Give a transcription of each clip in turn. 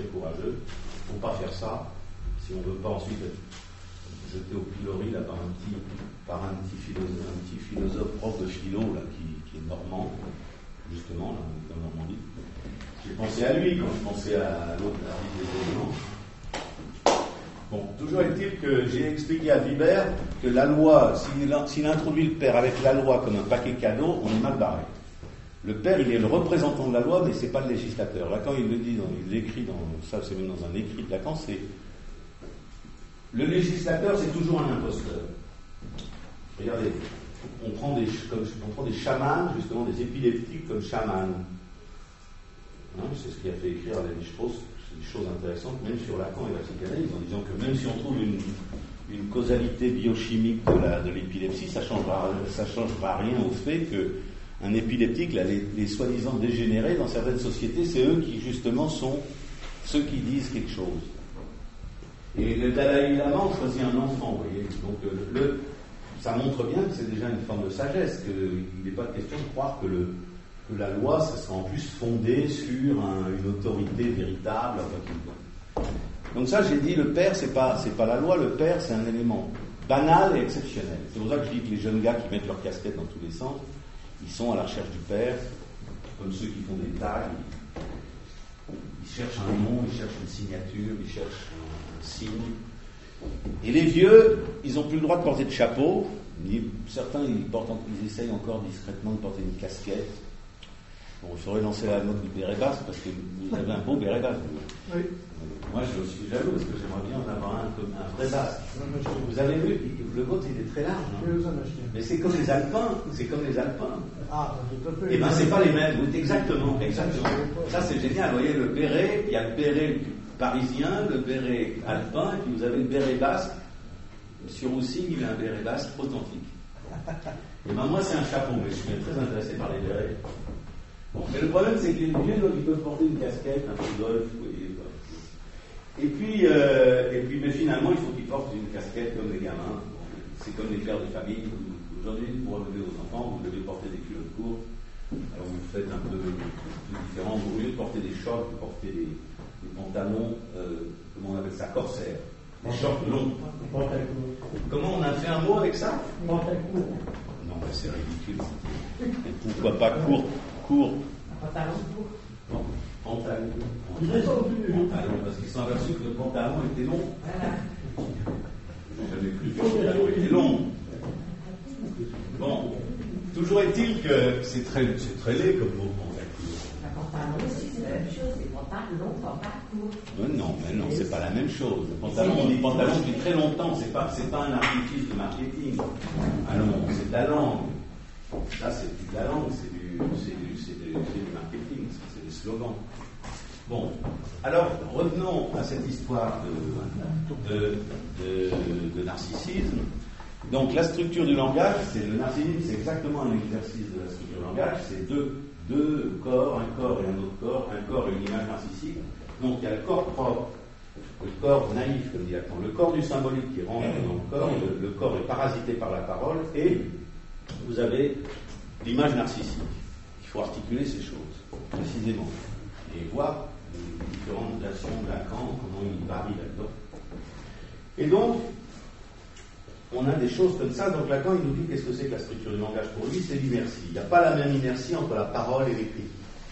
très courageux. Il ne faut pas faire ça si on ne veut pas ensuite être jeté au pilori là, par un petit philosophe prof de philo là, qui est normand, justement, là, en Normandie. J'ai pensé à lui quand je pensais à l'autre, à des éléments. Bon, toujours est-il que j'ai expliqué à Vibert que la loi, s'il introduit le père avec la loi comme un paquet cadeau, on est mal barré. Le père, il est le représentant de la loi, mais c'est pas le législateur. Lacan, il le dit, il l'écrit ça, c'est même dans un écrit de Lacan, c'est le législateur, c'est toujours un imposteur. Regardez, on prend des chamans, justement des épileptiques comme chamans. Hein, c'est ce qui a fait écrire Lévi-Strauss, c'est des choses intéressantes, même sur Lacan et la psychanalyse, en disant que même si on trouve une causalité biochimique de l'épilepsie, ça changera rien au fait que un épileptique, là, les soi-disant dégénérés dans certaines sociétés, c'est eux qui justement sont ceux qui disent quelque chose. Et le Dalai Lama, on choisit un enfant, vous voyez. Donc ça montre bien que c'est déjà une forme de sagesse, qu'il n'est pas question de croire que la loi, ça sera en plus fondée sur une autorité véritable. Donc ça, j'ai dit, le père, c'est pas la loi, le père, c'est un élément banal et exceptionnel. C'est pour ça que je dis que les jeunes gars qui mettent leur casquette dans tous les sens, ils sont à la recherche du père, comme ceux qui font des tags. Ils cherchent un nom, ils cherchent une signature, ils cherchent un signe. Et les vieux, ils n'ont plus le droit de porter de chapeau. Certains, ils essayent encore discrètement de porter une casquette. Bon, il faudrait lancer la mode du béret basque, parce que vous avez un beau béret basque. Oui. Moi, je suis jaloux, parce que j'aimerais bien en avoir un comme un vrai basque. Vous avez vu, le vôtre, il est très large. Hein, mais c'est comme les Alpins. Ah, tout à fait. Et bien, c'est pas les mêmes. Exactement. Ça, c'est génial. Vous voyez, le béret, il y a le béret parisien, le béret alpin, et puis vous avez le béret basque. Monsieur Roussy, il a un béret basque authentique. Et ben, moi, c'est un chapeau, mais je suis très intéressé par les bérets. Bon, mais le problème, c'est que les vieux, ils peuvent porter une casquette, un Rudolf, vous voyez. Et puis, mais finalement, il faut qu'ils portent une casquette comme les gamins. C'est comme les pères de famille. Aujourd'hui, pour élever vos enfants, vous devez porter des culottes courtes. Alors vous faites un peu différent. Au lieu de porter des shorts, vous portez des pantalons, comment on appelle ça, corsaires. Des shorts longs. Comment on a fait un mot avec ça? Non, mais c'est ridicule. Et pourquoi pas court? Pantalon court. Non, pantalon. Pantalon, parce qu'ils sont aperçus que le pantalon était long. J'avais plus que le pantalon était long. Bon, toujours est-il que c'est très laid comme mot, en fait. La pantalon aussi, c'est la même chose, c'est pantalon, pantalon court. Mais non, c'est pas la même chose. Le pantalon, on dit pantalon depuis très longtemps, c'est pas un artifice de marketing. Allons, c'est de la langue. Ça, c'est plus de la langue, c'est du marketing, c'est des slogans. Bon, alors revenons à cette histoire de narcissisme. Donc la structure du langage, le narcissisme, c'est exactement un exercice de la structure du langage, c'est deux corps, un corps et un autre corps et une image narcissique. Donc il y a le corps propre, le corps naïf, comme dit Lacan, le corps du symbolique qui rentre dans le corps, le corps est parasité par la parole, et vous avez l'image narcissique. Il faut articuler ces choses, précisément, et voir les différentes relations de Lacan, comment il varie là-dedans. Et donc, on a des choses comme ça. Donc Lacan, il nous dit qu'est-ce que c'est que la structure du langage pour lui? C'est l'inertie. Il n'y a pas la même inertie entre la parole et l'écrit.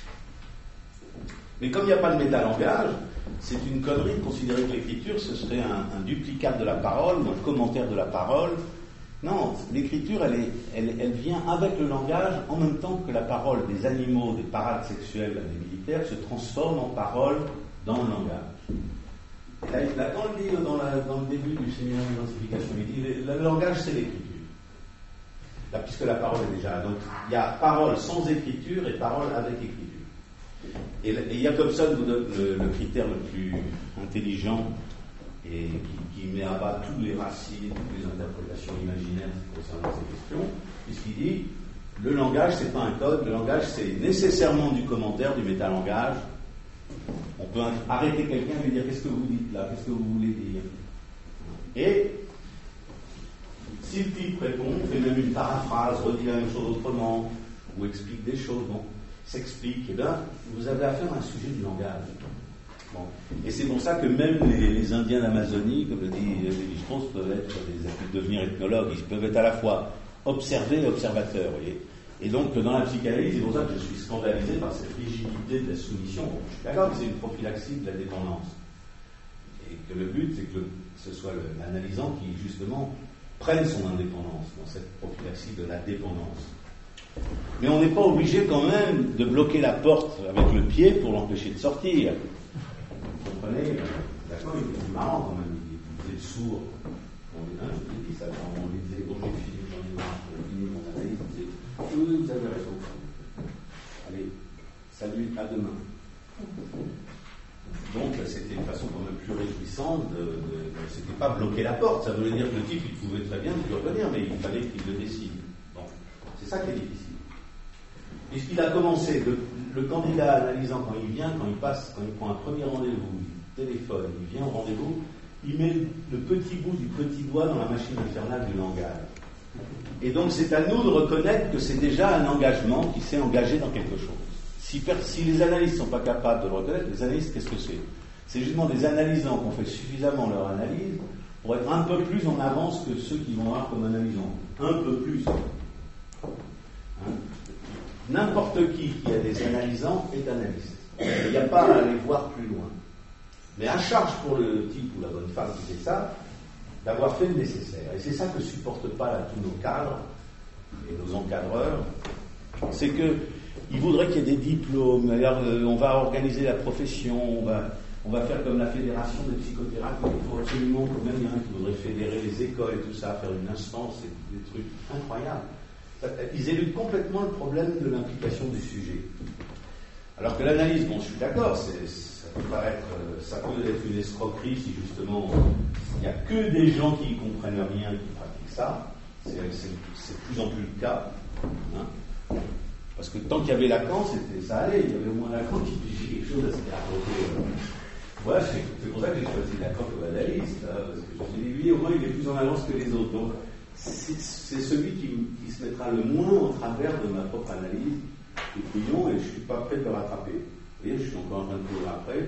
Mais comme il n'y a pas de métalangage, c'est une connerie de considérer que l'écriture, ce serait un duplicate de la parole ou un commentaire de la parole. Non, l'écriture, elle vient avec le langage en même temps que la parole des animaux, des parades sexuelles, des militaires, se transforme en parole dans le langage. Lacan le dit dans le début du séminaire d'identification, il dit le langage, c'est l'écriture. Là, puisque la parole est déjà là. Donc, il y a parole sans écriture et parole avec écriture. Et Jacobson vous donne le critère le plus intelligent et qui met à bas tous les racines, toutes les interprétations imaginaires concernant ces questions, puisqu'il dit le langage, c'est pas un code, le langage, c'est nécessairement du commentaire, du métalangage. On peut arrêter quelqu'un et lui dire qu'est-ce que vous dites là, qu'est-ce que vous voulez dire. Et si le type répond, fait même une paraphrase, redit la même chose autrement, ou explique des choses, bon, s'explique, et bien vous avez affaire à un sujet du langage. Bon. Et c'est pour ça que même les Indiens d'Amazonie, comme le dit Lévi-Strauss, peuvent devenir ethnologues. Ils peuvent être à la fois observés et observateurs. Et donc, dans la psychanalyse, c'est pour ça que je suis scandalisé par cette rigidité de la soumission. Je suis d'accord que c'est une prophylaxie de la dépendance. Et que le but, c'est que ce soit l'analysant qui, justement, prenne son indépendance dans cette prophylaxie de la dépendance. Mais on n'est pas obligé quand même de bloquer la porte avec le pied pour l'empêcher de sortir. Vous comprenez? D'accord, il est marrant quand même, il est sourd. Je vous dis ça, quand on lui disait, bon, j'ai fini, j'en ai marre, j'ai fini mon analyse, il disait, oui, vous avez raison. Allez, salut, à demain. Donc, c'était une façon quand même plus réjouissante c'était pas bloquer la porte, ça voulait dire que le type, il pouvait très bien lui revenir, mais il fallait qu'il le décide. Bon, c'est ça qui est difficile. Puisqu'il a commencé, le candidat analysant, quand il vient, quand il prend un premier rendez-vous, il téléphone, il vient au rendez-vous, il met le petit bout du petit doigt dans la machine infernale du langage. Et donc c'est à nous de reconnaître que c'est déjà un engagement qui s'est engagé dans quelque chose. Si les analystes ne sont pas capables de le reconnaître, les analystes, qu'est-ce que c'est? C'est justement des analysants qui ont fait suffisamment leur analyse pour être un peu plus en avance que ceux qui vont avoir comme analysants. Un peu plus. N'importe qui a des analysants est analyste. Il n'y a pas à aller voir plus loin. Mais à charge pour le type ou la bonne femme qui fait ça, d'avoir fait le nécessaire. Et c'est ça que ne supportent pas là, tous nos cadres et nos encadreurs. C'est qu'ils voudraient qu'il y ait des diplômes. Alors, on va organiser la profession, on va faire comme la fédération des psychothérapeutes. Il faut absolument quand même, il y en a qui voudraient fédérer les écoles et tout ça, faire une instance et des trucs incroyables. Ils éludent complètement le problème de l'implication du sujet. Alors que l'analyse, bon, je suis d'accord, ça peut être une escroquerie si justement il n'y a que des gens qui ne comprennent rien qui pratiquent ça. C'est de plus en plus le cas. Hein. Parce que tant qu'il y avait Lacan, ça allait, il y avait au moins Lacan qui disait quelque chose à se raconter. Voilà, c'est pour ça que j'ai choisi Lacan comme analyste, parce que je me suis dit, lui, au moins, il est plus en avance que les autres. Donc, c'est celui qui se mettra le moins en travers de ma propre analyse du couillon, et je ne suis pas prêt de le rattraper. Vous voyez, je suis encore en train de courir après,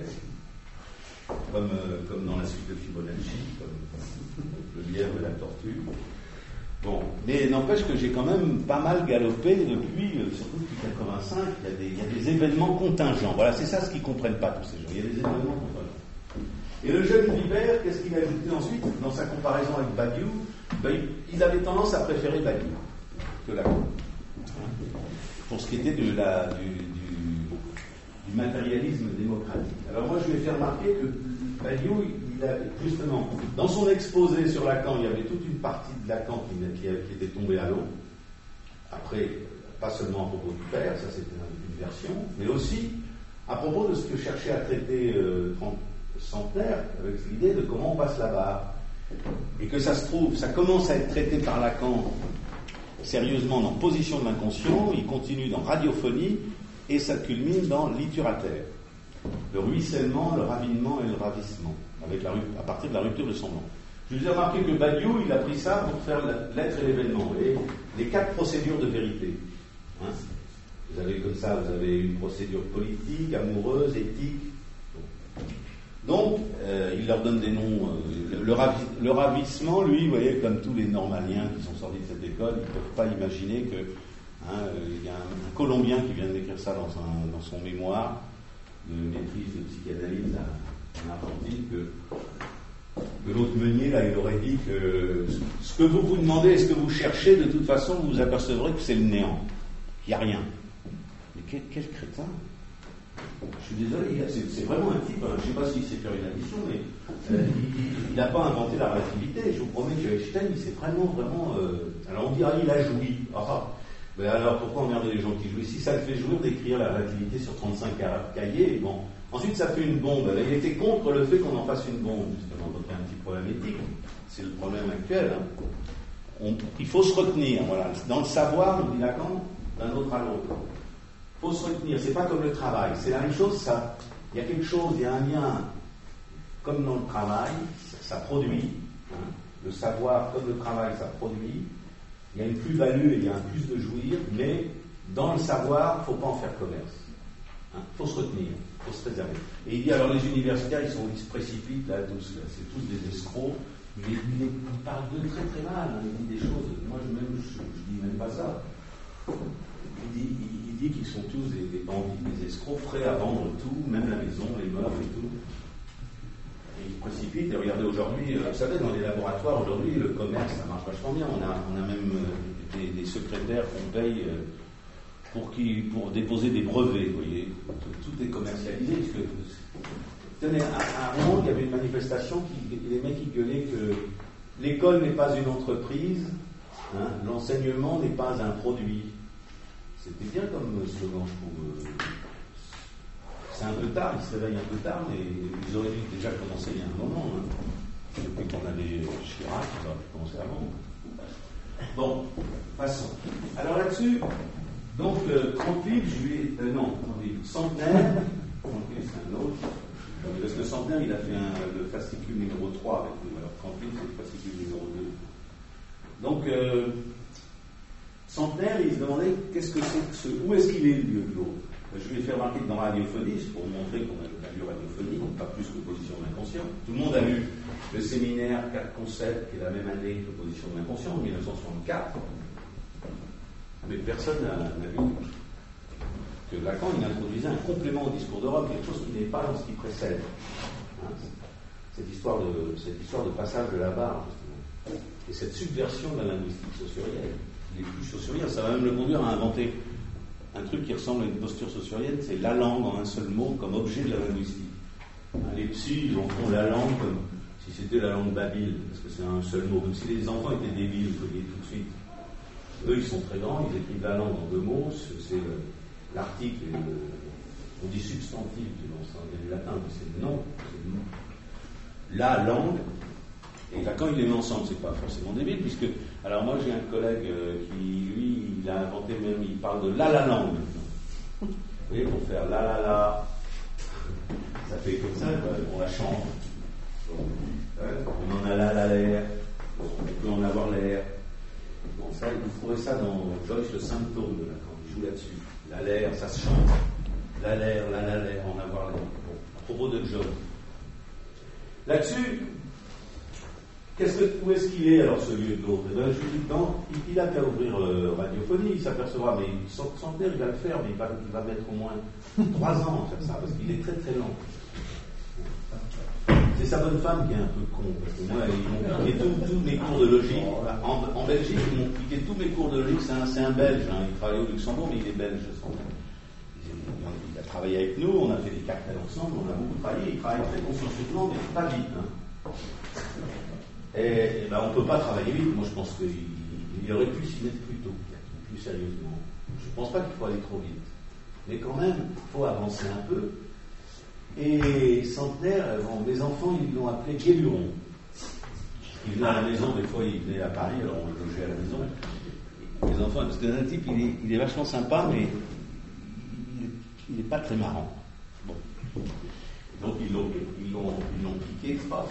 comme dans la suite de Fibonacci, comme le lièvre et la tortue. Bon, mais n'empêche que j'ai quand même pas mal galopé surtout depuis 85, il y a des événements contingents. Voilà, c'est ça ce qu'ils ne comprennent pas tous ces gens. Il y a des événements contingents. Et le jeune Libert, qu'est-ce qu'il a ajouté ensuite dans sa comparaison avec Badiou? Il avait tendance à préférer Badiou que Lacan. Pour ce qui était du matérialisme démocratique. Alors moi je lui ai fait remarquer que Badiou, justement, dans son exposé sur Lacan, il y avait toute une partie de Lacan qui était tombée à l'eau. Après, pas seulement à propos du père, ça c'était une version, mais aussi à propos de ce que cherchait à traiter Centenaire, avec l'idée de comment on passe la barre. Et que ça se trouve, ça commence à être traité par Lacan sérieusement dans Position de l'inconscient, il continue dans Radiophonie, et ça culmine dans Littérateur. Le ruissellement, le ravinement et le ravissement, à partir de la rupture de semblant. Je vous ai remarqué que Badiou, il a pris ça pour faire l'être et l'événement. Vous voyez, les 4 procédures de vérité. Hein, vous avez comme ça, vous avez une procédure politique, amoureuse, éthique. Donc, il leur donne des noms. Le ravissement, lui, vous voyez, comme tous les normaliens qui sont sortis de cette école, ils ne peuvent pas imaginer que il y a un Colombien qui vient d'écrire ça dans son mémoire de maîtrise de psychanalyse en Argentine, que l'autre Meunier, là, il aurait dit que ce que vous demandez et ce que vous cherchez, de toute façon, vous vous apercevrez que c'est le néant, qu'il n'y a rien. Mais quel crétin! Je suis désolé, c'est vraiment un type, je ne sais pas s'il sait faire une addition, mais il n'a pas inventé la relativité. Je vous promets que Einstein, il s'est vraiment... alors on dira, il a joui. Mais alors pourquoi emmerder les gens qui jouent? Si ça le fait jouir d'écrire la relativité sur 35 cahiers, bon. Ensuite ça fait une bombe. Il était contre le fait qu'on en fasse une bombe, justement. Donc il y a un petit problème éthique. C'est le problème actuel. Il faut se retenir, voilà. Dans le savoir, nous dit Lacan, d'un autre à l'autre. Il faut se retenir, c'est pas comme le travail, c'est la même chose, ça. Il y a quelque chose, il y a un lien, comme dans le travail, ça produit, le savoir comme le travail, ça produit, il y a une plus-value et il y a un plus de jouir, mais dans le savoir, il ne faut pas en faire commerce. Faut se retenir, faut se réserver. Et il dit alors les universitaires, ils se précipitent là, tous, là, c'est tous des escrocs. Il parle d'eux très très mal, hein. Il dit des choses. Moi je dis même pas ça. Il dit qu'ils sont tous des bandits, des escrocs, prêts à vendre tout, même la maison, les meubles et tout. Et ils précipitent. Et regardez aujourd'hui, vous savez, dans les laboratoires aujourd'hui, le commerce, ça marche vachement bien. On a même des secrétaires qu'on paye pour déposer des brevets, vous voyez. Tout est commercialisé. Tenez, à Rouen, il y avait une manifestation, les mecs qui gueulaient que l'école n'est pas une entreprise, hein, l'enseignement n'est pas un produit. C'était bien comme slogan, je trouve. C'est un peu tard, ils se réveillent un peu tard, mais ils auraient dû déjà commencer il y a un moment. Hein. Depuis qu'on avait Chirac, ils auraient pu commencer avant. Bon, passons. Alors là-dessus, donc 30 livres, je lui ai... non, 30 livres. Centenaire, 30 livres, c'est un autre. Parce que Centenaire, il a fait le fascicule numéro 3 avec nous. Alors 30 livres, c'est le fascicule numéro 2. Donc, Centenaire, il se demandait qu'est-ce que c'est que où est-ce qu'il est le lieu de l'autre. Je lui ai fait remarquer que dans Radiophonie, c'est pour montrer qu'on a lu Radiophonie, pas plus que Position de l'inconscient. Tout le monde a lu le séminaire 4 concepts, qui est la même année que Position de l'inconscient, en 1964. Mais personne n'a vu que Lacan, il introduisait un complément au discours de Rome, quelque chose qui n'est pas dans ce qui précède. Hein, cette histoire de passage de la barre, justement. Et cette subversion de la linguistique saussurienne. Il est plus saussurien, ça va même le conduire à inventer un truc qui ressemble à une posture saussurienne, c'est la langue en un seul mot comme objet de la linguistique. Les psys, ils en font la langue comme si c'était la langue babyle, parce que c'est un seul mot, comme si les enfants étaient débiles, vous voyez tout de suite. Eux, ils sont très grands, ils écrivent la langue en 2 mots, c'est l'article, on dit substantif, c'est le latin, c'est le nom, la langue, et là, quand il les met ensemble, c'est pas forcément débile, puisque, alors moi j'ai un collègue qui, lui, il a inventé même, il parle de la langue. Vous voyez, pour faire la, ça fait comme ça, on la chante. On en a la l'air, on peut en avoir l'air. Bon, ça, vous trouvez ça dans Joyce, le symptôme de Lacan, il joue là-dessus. La l'air, ça se chante. La l'air, en avoir l'air. Bon, à propos de Joyce. Là-dessus, où est-ce qu'il est alors ce lieu de l'autre? Je lui dis, il a qu'à ouvrir Radiophonie, il s'apercevra, mais Centenaire, il va le faire, mais il va mettre au moins 3 ans à faire ça, parce qu'il est très très lent. C'est sa bonne femme qui est un peu con, parce que moi, ils m'ont piqué tous mes cours de logique. En Belgique, ils m'ont piqué tous mes cours de logique, c'est un Belge, hein, il travaille au Luxembourg, mais il est belge. Il a travaillé avec nous, on a fait des cartels ensemble, on a beaucoup travaillé, il travaille très consciencieusement, mais pas vite. Hein. Et ben, on ne peut pas travailler vite. Moi, je pense qu'il aurait pu s'y mettre plus tôt, plus sérieusement. Je ne pense pas qu'il faut aller trop vite. Mais quand même, il faut avancer un peu. Et Centenaire, mes enfants, ils l'ont appelé Guéluron. Il venait à la maison, des fois, il venait à Paris, alors on le logeait à la maison. Les enfants, parce que un type, il est vachement sympa, mais il n'est pas très marrant. Bon. Donc, ils l'ont piqué, paf.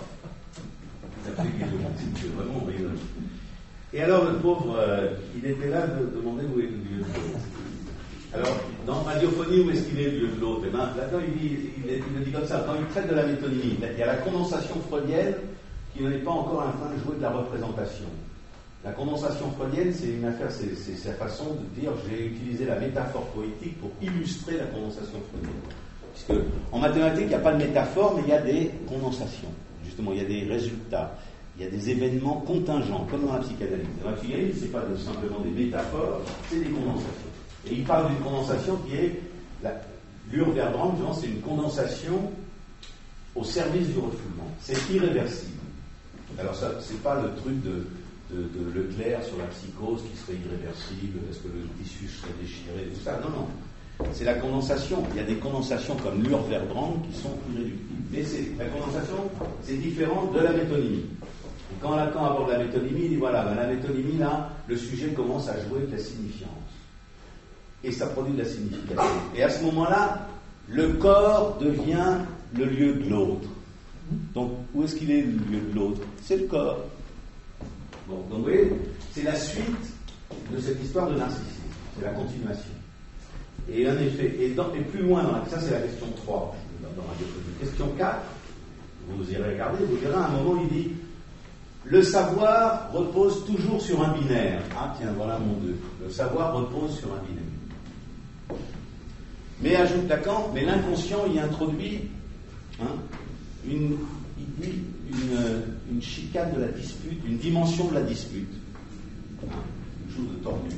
C'est vraiment horrible. Et alors le pauvre, il était là de demander où est le lieu de l'autre. Alors, dans Radiophonie, où est-ce qu'il est le lieu de l'autre? Et bien, là-dedans, il le dit comme ça, quand il traite de la métonymie, il y a la condensation freudienne qui n'est pas encore en train de jouer de la représentation. La condensation freudienne, c'est une affaire, c'est sa façon de dire, j'ai utilisé la métaphore poétique pour illustrer la condensation freudienne. Puisque en mathématiques, il n'y a pas de métaphore, mais il y a des condensations. Justement, il y a des résultats, il y a des événements contingents, comme dans la psychanalyse. Dans la psychanalyse, ce n'est pas simplement des métaphores, c'est des condensations. Et il parle d'une condensation qui est, l'Urverbrand, c'est une condensation au service du refoulement. C'est irréversible. Alors ça, c'est pas le truc de Leclerc sur la psychose qui serait irréversible, parce que le tissu serait déchiré, tout ça. Non. C'est la condensation. Il y a des condensations comme l'Urverbrand qui sont irréductibles. Mais la condensation, c'est différent de la métonymie. Et quand Lacan aborde la métonymie, il dit voilà, la métonymie, là, le sujet commence à jouer de la signifiance. Et ça produit de la signification. Et à ce moment-là, le corps devient le lieu de l'autre. Donc, où est-ce qu'il est le lieu de l'autre? C'est le corps. Bon, donc vous voyez, c'est la suite de cette histoire de narcissisme. C'est la continuation. Et en effet, et plus loin, ça c'est la question 3, dans la diapositive. Question 4, vous irez regarder, vous verrez à un moment, il dit le savoir repose toujours sur un binaire. Ah tiens, voilà mon 2. Le savoir repose sur un binaire. Mais ajoute Lacan, mais l'inconscient y introduit une chicane de la dispute, une dimension de la dispute. Une chose de tordu.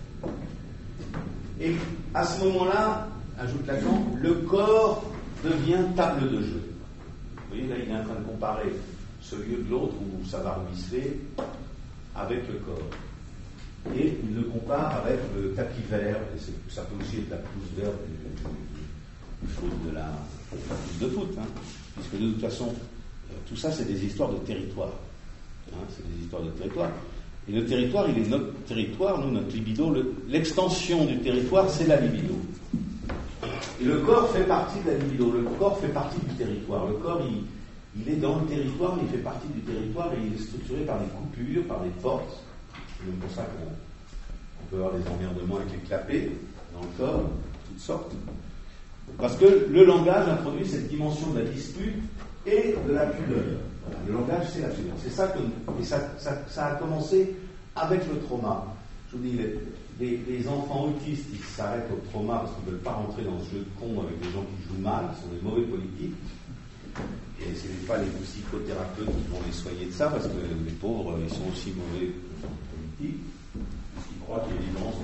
Et à ce moment-là, ajoute Lacan, le corps devient table de jeu. Vous voyez, là, il est en train de comparer ce lieu de l'autre où ça va ruisseler avec le corps. Et il le compare avec le tapis vert, et ça peut aussi être la pelouse verte du foot de la pelouse de foot, puisque de toute façon, tout ça, c'est des histoires de territoire. C'est des histoires de territoire. Et le territoire, il est notre territoire, nous, notre libido. L'extension du territoire, c'est la libido. Et le corps fait partie de la libido. Le corps fait partie du territoire. Le corps, il est dans le territoire, mais il fait partie du territoire et il est structuré par des coupures, par des portes. C'est même pour ça qu'on peut avoir des emmerdements avec les clapets dans le corps, toutes sortes. Parce que le langage introduit cette dimension de la dispute et de la pudeur. Voilà, le langage, c'est la pudeur. C'est ça que, et ça a commencé avec le trauma. Je vous dis, les enfants autistes, ils s'arrêtent au trauma parce qu'ils ne veulent pas rentrer dans ce jeu de con avec des gens qui jouent mal, qui sont des mauvais politiques. Et ce n'est pas les psychothérapeutes qui vont les soigner de ça, parce que les pauvres, ils sont aussi mauvais politiques. Ils croient qu'il y a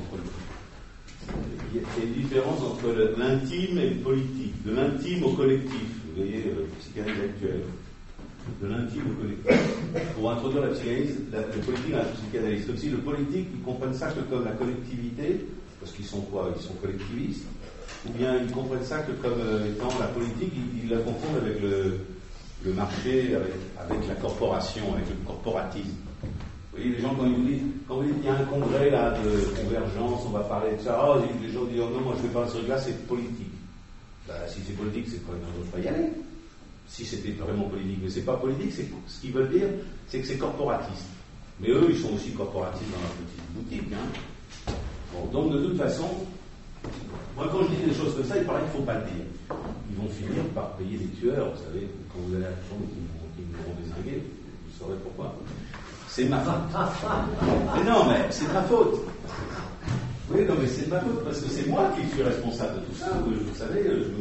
une différence entre l'intime et le politique, de l'intime au collectif. Vous voyez, psychanalyse actuelle. De l'intime au collectif. Pour introduire la psychanalyse, le politique dans la psychanalyse. Comme si le politique, ils comprennent ça que comme la collectivité, parce qu'ils sont quoi? Ils sont collectivistes. Ou bien ils comprennent ça que comme étant la politique, ils la confondent avec le marché, avec la corporation, avec le corporatisme. Vous voyez, les gens, quand vous dites il y a un congrès là de convergence, on va parler de ça, les gens disent non, moi je ne fais pas ce truc-là, c'est politique. Si c'est politique, c'est pas on ne pas y aller. Si c'était vraiment politique, mais c'est pas politique, ce qu'ils veulent dire, c'est que c'est corporatiste. Mais eux, ils sont aussi corporatistes dans leur petite boutique. Bon, donc de toute façon, moi quand je dis des choses comme ça, il paraît qu'il ne faut pas le dire. Ils vont finir par payer des tueurs, vous savez, quand vous allez à la chambre qui nous auront dézingués, vous saurez pourquoi. C'est ma faute. Mais non, mais c'est ma faute. Oui, non, mais c'est ma faute, parce que c'est moi qui suis responsable de tout ça. Vous savez,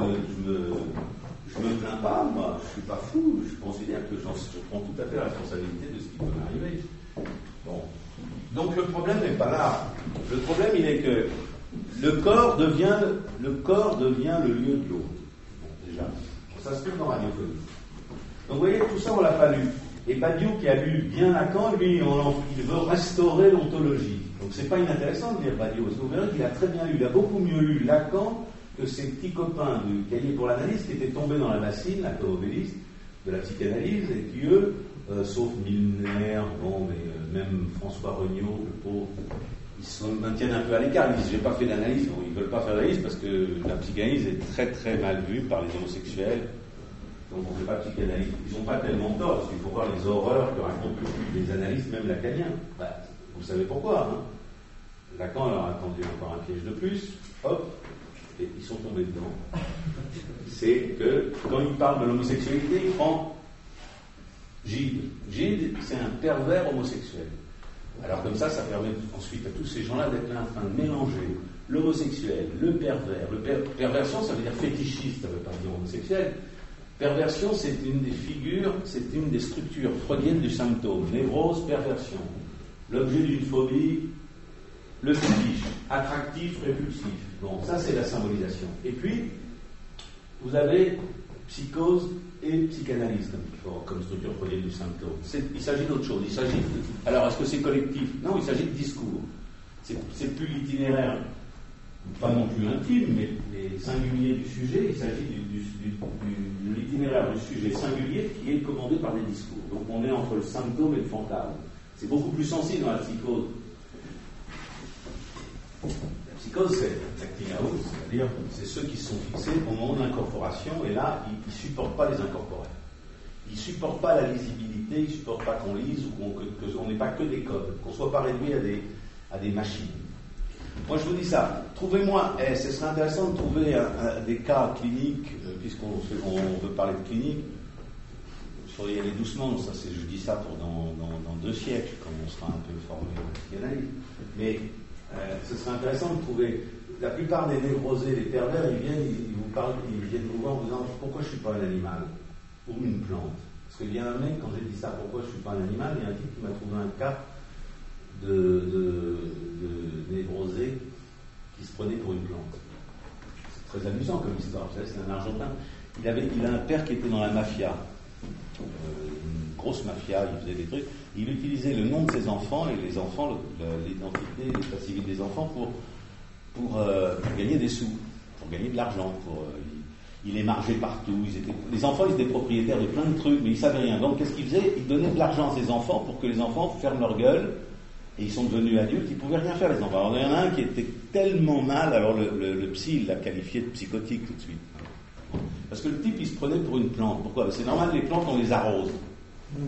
je me plains pas, moi, je suis pas fou, je considère que je prends tout à fait la responsabilité de ce qui peut m'arriver. Bon. Donc le problème n'est pas là. Le problème, il est que le corps devient le lieu de l'autre. Bon, déjà. Ça se trouve dans Radiophonie. Donc vous voyez, tout ça, on l'a pas lu. Et Badiou, qui a lu bien Lacan, lui, il veut restaurer l'ontologie. Donc c'est pas inintéressant de lire Badiou, parce que vous verrez qu'il a très bien lu, il a beaucoup mieux lu Lacan que ses petits copains du cahier pour l'analyse qui étaient tombés dans la bassine, la corobéliste, de la psychanalyse, et qui eux, sauf Milner, mais même François Regnault, le pauvre, ils se maintiennent un peu à l'écart. Ils disent j'ai pas fait d'analyse, bon, ils veulent pas faire d'analyse parce que la psychanalyse est très très mal vue par les homosexuels. Donc on ne fait pas de psychanalyse. Ils n'ont pas tellement tort, parce qu'il faut voir les horreurs que racontent les analystes, même lacaniens. Vous savez pourquoi, Lacan leur a tendu encore un piège de plus, hop, et ils sont tombés dedans. C'est que, quand il parle de l'homosexualité, il prend Gide. Gide, c'est un pervers homosexuel. Alors comme ça permet ensuite à tous ces gens-là d'être là en train de mélanger l'homosexuel, le pervers. Perversion, ça veut dire fétichiste, ça ne veut pas dire homosexuel. Perversion, c'est une des figures, c'est une des structures freudiennes du symptôme. Névrose, perversion. L'objet d'une phobie, le fétiche. Attractif, répulsif. Bon, ça c'est la symbolisation. Et puis, vous avez psychose et psychanalyse comme structure freudienne du symptôme. Il s'agit d'autre chose. Alors, est-ce que c'est collectif? Non, il s'agit de discours. C'est plus l'itinéraire, pas non plus intime, mais les singuliers du sujet. Il s'agit de l'itinéraire du sujet singulier qui est commandé par des discours. Donc on est entre le symptôme et le fantasme. C'est beaucoup plus sensible dans la psychose. La psychose, c'est l'acting out, c'est-à-dire c'est ceux qui sont fixés au moment de l'incorporation, et là, ils ne supportent pas les incorporels. Ils ne supportent pas la lisibilité, ils ne supportent pas qu'on lise, ou qu'on n'ait pas que des codes, qu'on ne soit pas réduit à des machines. Moi, je vous dis ça. Trouvez-moi, ce serait intéressant de trouver des cas cliniques, puisqu'on veut parler de clinique. Il faudrait y aller doucement. Ça, je dis ça pour dans 2 siècles, quand on sera un peu formé en psychanalyse. Mais ce serait intéressant de trouver. La plupart des névrosés, les pervers, ils viennent vous voir en vous disant pourquoi je ne suis pas un animal ou une plante. Parce qu'il y a un mec, quand j'ai dit ça, pourquoi je ne suis pas un animal, il y a un type qui m'a trouvé un cas de névrosé qui se prenait pour une plante. C'est très amusant comme histoire. Vous savez, c'est un Argentin. Il a un père qui était dans la mafia, une grosse mafia. Il faisait des trucs. Il utilisait le nom de ses enfants et les enfants, l'identité, l'état civil des enfants pour gagner des sous, pour gagner de l'argent. Il émargeait partout. Les enfants, ils étaient propriétaires de plein de trucs, mais ils savaient rien. Donc, qu'est-ce qu'ils faisaient? Ils donnaient de l'argent à ses enfants pour que les enfants ferment leur gueule. Et ils sont devenus adultes, ils ne pouvaient rien faire, les enfants. Alors, il y en a un qui était tellement mal, alors le psy, il l'a qualifié de psychotique tout de suite. Parce que le type, il se prenait pour une plante. Pourquoi? C'est normal, les plantes, on les arrose. Vous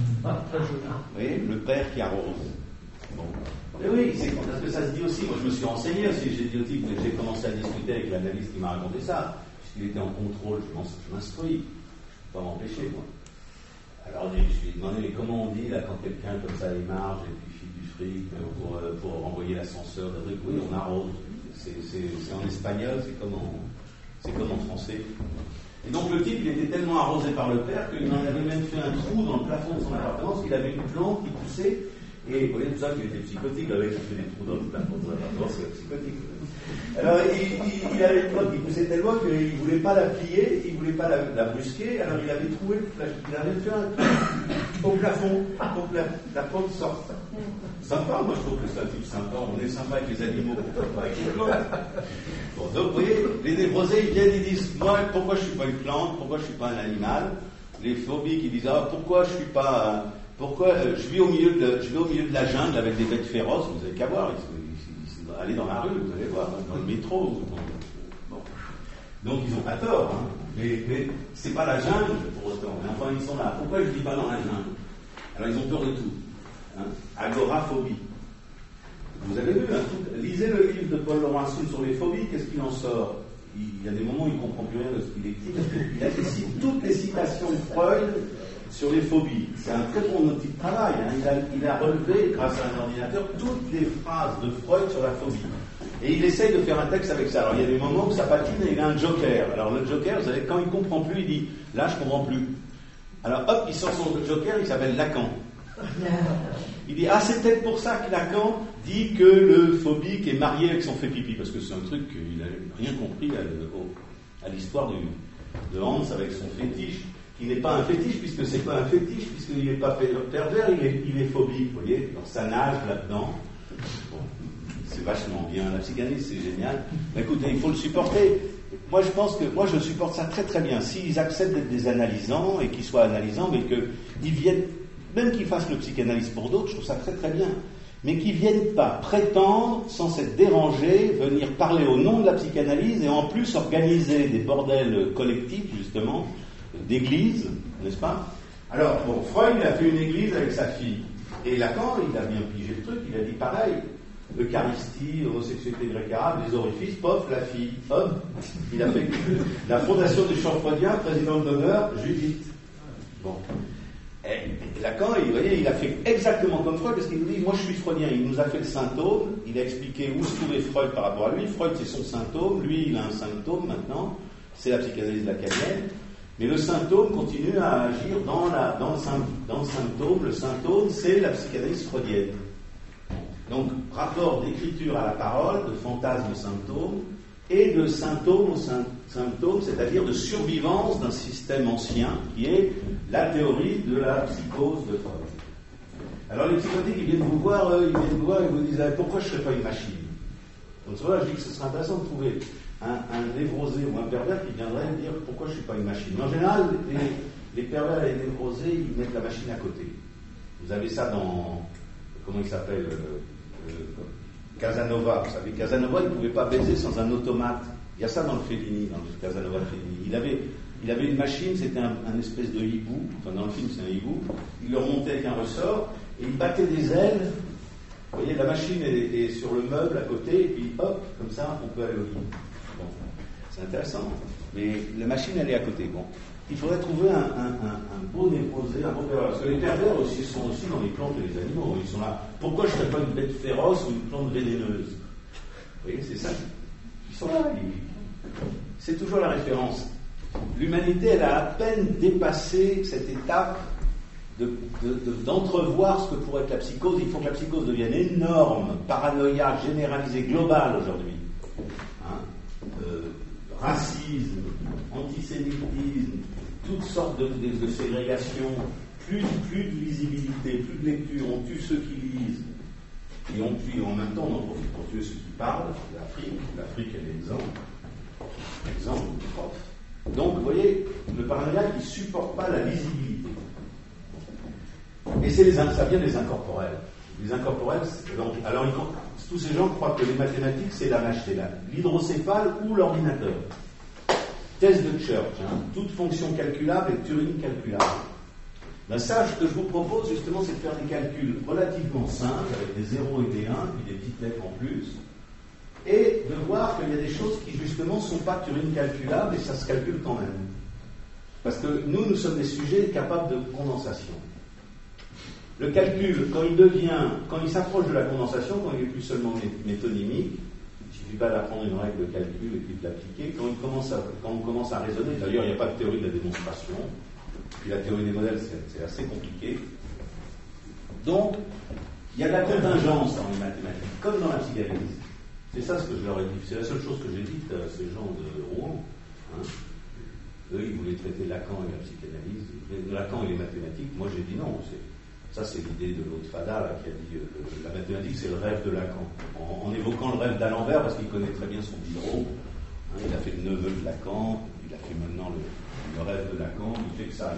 voyez, le père qui arrose. Bon. Et oui, c'est parce que ça se dit aussi. Moi, je me suis renseigné aussi. J'ai dit au type, j'ai commencé à discuter avec l'analyste qui m'a raconté ça. Puisqu'il était en contrôle, je m'instruis. Je ne peux pas m'empêcher, moi. Alors, je lui ai demandé, mais comment on dit, là, quand quelqu'un comme ça émarge et puis file du fric pour envoyer l'ascenseur de truc? Oui, on arrose. C'est en espagnol, c'est comme en français. Et donc, le type, il était tellement arrosé par le père qu'il en avait même fait un trou dans le plafond de son appartement, parce qu'il avait une plante qui poussait. Et vous voyez tout ça qu'il était psychotique, le mec qui fait des trous dans le plafond de son appartement, c'est psychotique. Alors, il avait une plante qui poussait tellement qu'il ne voulait pas la plier, il ne voulait pas la brusquer, alors il avait troué, il avait fait un trou au plafond pour que la plante sorte. Sympa, moi je trouve que c'est un type sympa, on est sympa avec les animaux, pas avec les plantes. Bon, donc vous voyez, les névrosés, ils viennent, ils disent, moi, pourquoi je ne suis pas une plante, pourquoi je ne suis pas un animal? Les phobies qui disent, pourquoi je ne suis pas... je vis au milieu de la jungle avec des bêtes féroces, vous n'avez qu'à voir, allez dans la rue, vous allez voir, dans le métro. Bon. Donc ils n'ont pas tort, hein. Mais c'est pas la jungle pour autant. Mais enfin, ils sont là. Pourquoi je ne vis pas dans la jungle? Alors ils ont peur de tout. Hein. Agoraphobie. Vous avez vu, hein, lisez le livre de Paul Laurent Assoun sur les phobies, qu'est-ce qu'il en sort? Il y a des moments où il ne comprend plus rien de ce qu'il écrit, parce qu'il a cité toutes les citations de Freud sur les phobies. C'est un très bon outil de travail. Hein. Il a relevé, grâce à un ordinateur, toutes les phrases de Freud sur la phobie. Et il essaye de faire un texte avec ça. Alors il y a des moments où ça patine et il a un joker. Alors le joker, vous savez, quand il ne comprend plus, il dit « là, je ne comprends plus ». Alors hop, il sort son joker, il s'appelle Lacan. Il dit « ah, c'est peut-être pour ça que Lacan dit que le phobique est marié avec son fait pipi ». Parce que c'est un truc qu'il n'a rien compris à l'histoire de Hans avec son fétiche. Il n'est pas un fétiche, puisque c'est pas un fétiche, puisqu'il n'est pas pervers, il est phobique, vous voyez. Alors ça nage là-dedans. Bon, c'est vachement bien. La psychanalyse, c'est génial. Mais écoutez, il faut le supporter. Moi, je pense que je supporte ça très très bien. S'ils acceptent d'être des analysants et qu'ils soient analysants, mais qu'ils viennent, même qu'ils fassent le psychanalyse pour d'autres, je trouve ça très très bien. Mais qu'ils ne viennent pas prétendre, sans être dérangés, venir parler au nom de la psychanalyse et en plus organiser des bordels collectifs, justement, d'église, n'est-ce pas? Alors, bon, Freud, il a fait une église avec sa fille. Et Lacan, il a bien pigé le truc, il a dit pareil. Eucharistie, homosexualité grecque-arabe, les orifices, pof, la fille, hop. Il a fait la fondation du chant freudien, présidente d'honneur, Judith. Bon. Et Lacan, vous voyez, il a fait exactement comme Freud, parce qu'il nous dit, moi je suis freudien, il nous a fait le symptôme, il a expliqué où se trouvait Freud par rapport à lui. Freud, c'est son symptôme, lui, il a un symptôme maintenant, c'est la psychanalyse lacanienne. Mais le symptôme continue à agir dans le symptôme. Le symptôme, c'est la psychanalyse freudienne. Donc, rapport d'écriture à la parole, de fantasme au symptôme, et de symptôme au symptôme, c'est-à-dire de survivance d'un système ancien, qui est la théorie de la psychose de Freud. Alors, les psychotiques, ils viennent vous voir et vous disent « pourquoi je ne serais pas une machine ?» Donc, c'est pour ça que je dis que ce serait intéressant de trouver un névrosé ou un pervers qui viendrait dire pourquoi je ne suis pas une machine. En général, les pervers et les névrosés, ils mettent la machine à côté. Vous avez ça dans, comment il s'appelle, Casanova. Vous savez, Casanova, il ne pouvait pas baiser sans un automate. Il y a ça dans le Fellini, dans le Casanova Fellini. Il avait une machine, c'était un espèce de hibou, enfin dans le film c'est un hibou, il le remontait avec un ressort, et il battait des ailes, Vous voyez, la machine est sur le meuble à côté, et puis hop, comme ça, on peut aller au lit. Bon, c'est intéressant, mais la machine, elle est à côté. Bon, il faudrait trouver un beau déposé, un beau pervers. Parce que les pervers aussi sont aussi dans les plantes et les animaux. Ils sont là. Pourquoi je ne serais pas une bête féroce ou une plante vénéneuse? Vous voyez, c'est ça. Ils sont là. C'est toujours la référence. L'humanité, elle a à peine dépassé cette étape d'entrevoir ce que pourrait être la psychose. Il faut que la psychose devienne énorme, paranoïaque, généralisée, globale aujourd'hui. Racisme, antisémitisme, toutes sortes de ségrégations, plus de visibilité, plus de lecture, on tue ceux qui lisent, et on tue en même temps, on en profite pour tuer ceux qui parlent. L'Afrique elle est exemple de prof. Donc, vous voyez, le paranoïaque, il ne supporte pas la visibilité. Et ça vient des incorporels. Les incorporels, alors tous ces gens croient que les mathématiques, c'est l'hydrocéphale ou l'ordinateur. Thèse de Church, toute fonction calculable est Turing calculable. Ben ça, ce que je vous propose justement, c'est de faire des calculs relativement simples, avec des 0 et des 1, puis des petites lettres en plus, et de voir qu'il y a des choses qui justement ne sont pas Turing calculables, et ça se calcule quand même. Parce que nous sommes des sujets capables de condensation. Le calcul, quand il s'approche de la condensation, quand il n'est plus seulement métonymique, il ne suffit pas d'apprendre une règle de calcul et puis de l'appliquer. Quand on commence à raisonner, d'ailleurs il n'y a pas de théorie de la démonstration, puis la théorie des modèles c'est assez compliqué. Donc, il y a de la contingence dans les mathématiques, comme dans la psychanalyse. C'est ça ce que je leur ai dit. C'est la seule chose que j'ai dite à ces gens de Rouen. Eux, ils voulaient traiter Lacan et la psychanalyse. Lacan et les mathématiques, moi j'ai dit non. Ça, c'est l'idée de l'autre Fada là, qui a dit la mathématique, c'est le rêve de Lacan. En évoquant le rêve d'Alembert, parce qu'il connaît très bien son Diderot. Il a fait le neveu de Lacan, il a fait maintenant le rêve de Lacan. Il fait que ça,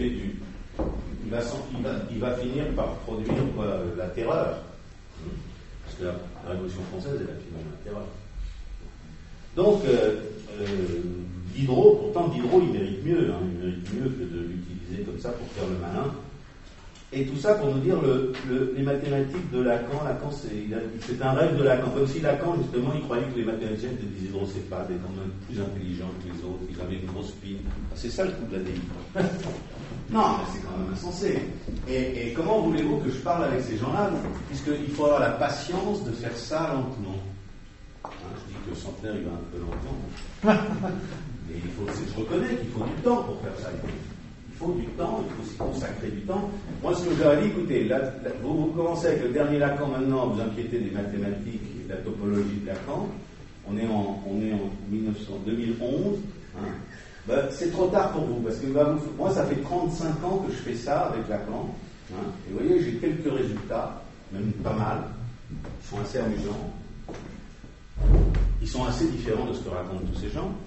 il va finir par produire la terreur. Parce que la Révolution française, elle a fini la terreur. Donc, Diderot, il mérite mieux. Il mérite mieux que de l'utiliser comme ça pour faire le malin. Et tout ça pour nous dire les mathématiques de Lacan. Lacan, c'est un rêve de Lacan. Comme si Lacan, justement, il croyait que les mathématiciens étaient des hydrocéphales, des quand même plus intelligents que les autres, ils avaient une grosse spine. C'est ça le coup de la DI. Non, mais c'est quand même insensé. Et comment voulez-vous que je parle avec ces gens-là, puisqu'il faut avoir la patience de faire ça lentement. Je dis que Centenaire, il va un peu lentement. Mais je reconnais qu'il faut du temps pour faire ça. Il faut du temps, il faut aussi consacrer du temps. Moi, ce que je leur ai dit, écoutez, vous commencez avec le dernier Lacan maintenant, vous inquiétez des mathématiques et de la topologie de Lacan. On est en 2011. C'est trop tard pour vous, parce que moi, ça fait 35 ans que je fais ça avec Lacan. Et vous voyez, j'ai quelques résultats, même pas mal. Ils sont assez amusants. Ils sont assez différents de ce que racontent tous ces gens.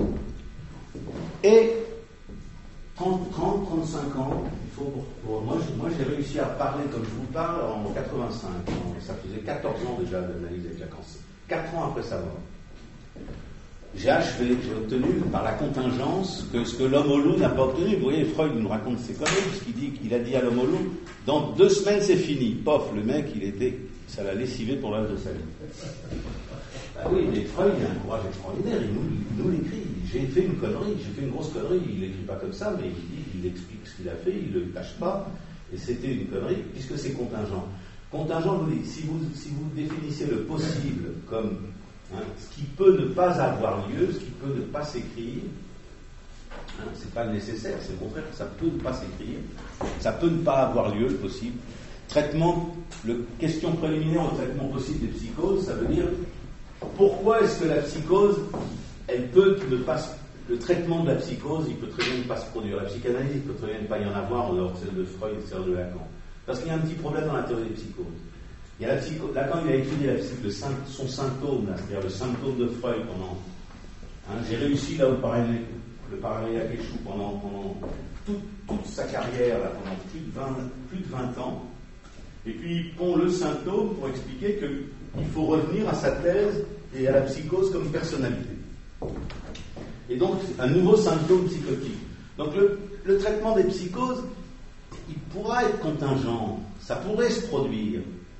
Et 35 ans, il faut moi j'ai réussi à parler comme je vous parle en 85. Ça faisait 14 ans déjà d'analyse avec Lacan. 4 ans après sa mort. J'ai obtenu par la contingence ce que l'homme au loup n'a pas obtenu. Vous voyez, Freud nous raconte ses conneries, puisqu'il a dit à l'homme au loup, dans 2 semaines c'est fini. Pof, le mec, ça l'a lessivé pour le reste de sa vie. Oui, mais Freud, il a un courage extraordinaire, il nous l'écrit. J'ai fait une grosse connerie, il ne l'écrit pas comme ça, mais il explique ce qu'il a fait, il ne le cache pas, et c'était une connerie, puisque c'est contingent. Contingent, je vous dis, si vous définissez le possible comme ce qui peut ne pas avoir lieu, ce qui peut ne pas s'écrire, c'est pas nécessaire, c'est au contraire, ça peut ne pas s'écrire, ça peut ne pas avoir lieu, le possible. Question préliminaire au traitement possible des psychoses, ça veut dire pourquoi est-ce que la psychose, elle peut ne pas, le traitement de la psychose, il peut très bien ne pas se produire. La psychanalyse, il peut très bien ne pas y en avoir en dehors de celle de Freud et celle de Lacan. Parce qu'il y a un petit problème dans la théorie des psychoses. Lacan, il a étudié son symptôme, c'est-à-dire le symptôme de Freud pendant. J'ai réussi là où le paranoïaque échoue pendant toute sa carrière, là, pendant plus de 20 ans. Et puis il pond le symptôme pour expliquer qu'il faut revenir à sa thèse et à la psychose comme personnalité. Et donc, un nouveau symptôme psychotique. Donc, le traitement des psychoses, il pourra être contingent, ça pourrait se produire.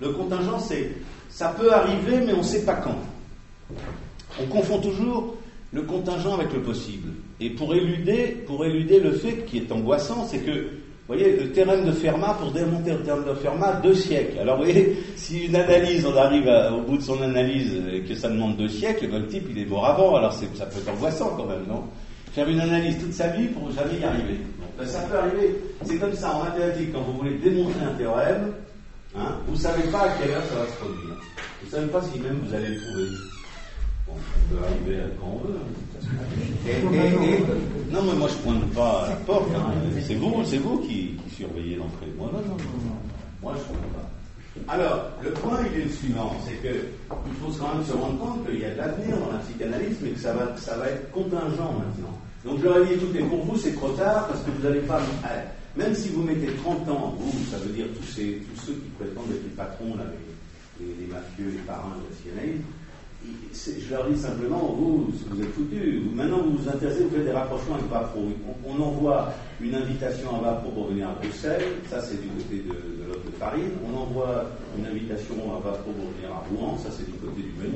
Le contingent, ça peut arriver, mais on ne sait pas quand. On confond toujours le contingent avec le possible. Et pour éluder le fait qui est angoissant, c'est que, vous voyez, le théorème de Fermat, pour démonter le théorème de Fermat, 2 siècles. Alors, vous voyez, si une analyse, on arrive au bout de son analyse et que ça demande 2 siècles, le type, il est mort avant, alors ça peut être angoissant quand même, non? Faire une analyse toute sa vie pour jamais y arriver. Donc, ça peut arriver. C'est comme ça en mathématiques, quand vous voulez démontrer un théorème, vous ne savez pas à quelle heure ça va se produire. Vous ne savez pas si même vous allez le trouver. Bon, on peut arriver quand on veut. Non, mais moi je ne pointe pas à la porte. C'est vous qui surveillez l'entrée. Moi, non. Moi, je ne pointe pas. Alors, le point, il est le suivant. C'est qu'il faut quand même se rendre compte qu'il y a de l'avenir dans la psychanalyse, mais que ça va être contingent maintenant. Donc, je leur ai dit, écoutez, pour vous, c'est trop tard, parce que vous n'allez pas... Même si vous mettez 30 ans, vous, ça veut dire tous ceux qui prétendent être les patrons, là, les mafieux, les parrains de la psychanalyse, je leur dis simplement, vous êtes foutus. Maintenant, vous vous intéressez, vous faites des rapprochements avec Vapro. On envoie une invitation à Vapro pour venir à Bruxelles, ça c'est du côté de l'autre de Farine. On envoie une invitation à Vapro pour venir à Rouen, ça c'est du côté du Meunier.